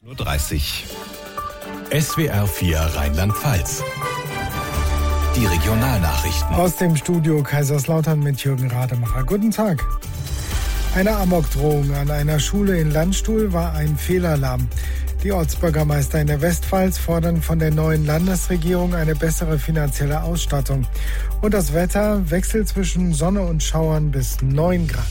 30. SWR 4 Rheinland-Pfalz. Die Regionalnachrichten. Aus dem Studio Kaiserslautern mit Jürgen Rademacher. Guten Tag. Eine Amokdrohung an einer Schule in Landstuhl war ein Fehlalarm. Die Ortsbürgermeister in der Westpfalz fordern von der neuen Landesregierung eine bessere finanzielle Ausstattung. Und das Wetter wechselt zwischen Sonne und Schauern bis 9 Grad.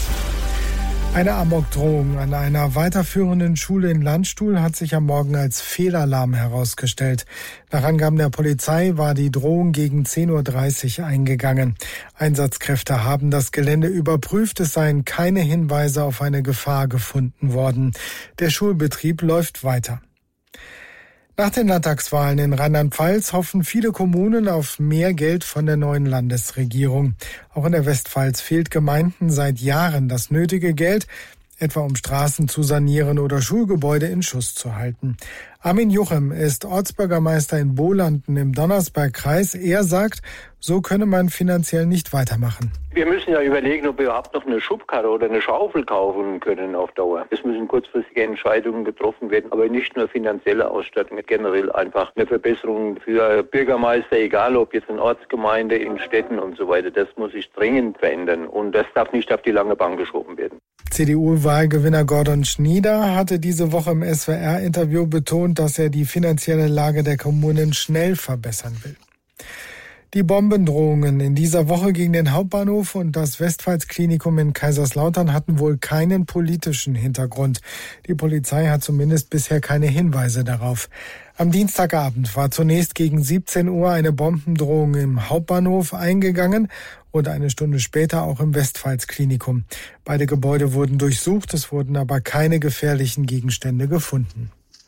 Eine Amokdrohung an einer weiterführenden Schule in Landstuhl hat sich am Morgen als Fehlalarm herausgestellt. Nach Angaben der Polizei war die Drohung gegen 10.30 Uhr eingegangen. Einsatzkräfte haben das Gelände überprüft. Es seien keine Hinweise auf eine Gefahr gefunden worden. Der Schulbetrieb läuft weiter. Nach den Landtagswahlen in Rheinland-Pfalz hoffen viele Kommunen auf mehr Geld von der neuen Landesregierung. Auch in der Westpfalz fehlt Gemeinden seit Jahren das nötige Geld, etwa um Straßen zu sanieren oder Schulgebäude in Schuss zu halten. Armin Juchem ist Ortsbürgermeister in Bohlanden im Donnersbergkreis. Er sagt, so könne man finanziell nicht weitermachen. Wir müssen ja überlegen, ob wir überhaupt noch eine Schubkarre oder eine Schaufel kaufen können auf Dauer. Es müssen kurzfristige Entscheidungen getroffen werden, aber nicht nur finanzielle Ausstattung, generell einfach eine Verbesserung für Bürgermeister, egal ob jetzt in Ortsgemeinde, in Städten und so weiter. Das muss sich dringend verändern und das darf nicht auf die lange Bank geschoben werden. CDU-Wahlgewinner Gordon Schnieder hatte diese Woche im SWR-Interview betont, dass er die finanzielle Lage der Kommunen schnell verbessern will. Die Bombendrohungen in dieser Woche gegen den Hauptbahnhof und das Westpfalz-Klinikum in Kaiserslautern hatten wohl keinen politischen Hintergrund. Die Polizei hat zumindest bisher keine Hinweise darauf. Am Dienstagabend war zunächst gegen 17 Uhr eine Bombendrohung im Hauptbahnhof eingegangen und eine Stunde später auch im Westpfalz-Klinikum. Beide Gebäude wurden durchsucht, es wurden aber keine gefährlichen Gegenstände gefunden.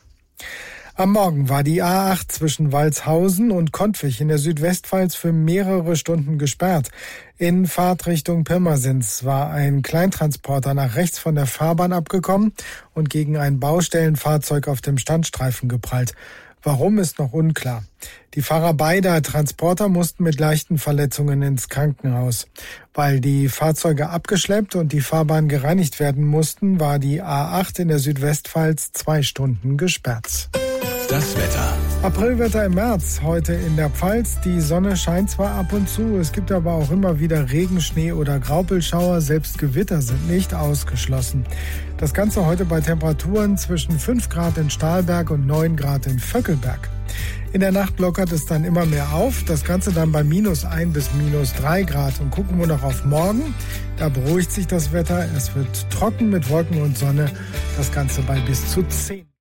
Am Morgen war die A8 zwischen Walshausen und Kontwich in der Südwestpfalz für mehrere Stunden gesperrt. In Fahrtrichtung Pirmasens war ein Kleintransporter nach rechts von der Fahrbahn abgekommen und gegen ein Baustellenfahrzeug auf dem Standstreifen geprallt. Warum, ist noch unklar. Die Fahrer beider Transporter mussten mit leichten Verletzungen ins Krankenhaus. Weil die Fahrzeuge abgeschleppt und die Fahrbahn gereinigt werden mussten, war die A8 in der Südwestpfalz 2 Stunden gesperrt. Das Wetter. Aprilwetter im März, heute in der Pfalz. Die Sonne scheint zwar ab und zu, es gibt aber auch immer wieder Regen, Schnee oder Graupelschauer. Selbst Gewitter sind nicht ausgeschlossen. Das Ganze heute bei Temperaturen zwischen 5 Grad in Stahlberg und 9 Grad in Vöckelberg. In der Nacht lockert es dann immer mehr auf. Das Ganze dann bei -1 bis -3 Grad. Und gucken wir noch auf morgen. Da beruhigt sich das Wetter. Es wird trocken mit Wolken und Sonne. Das Ganze bei bis zu 10.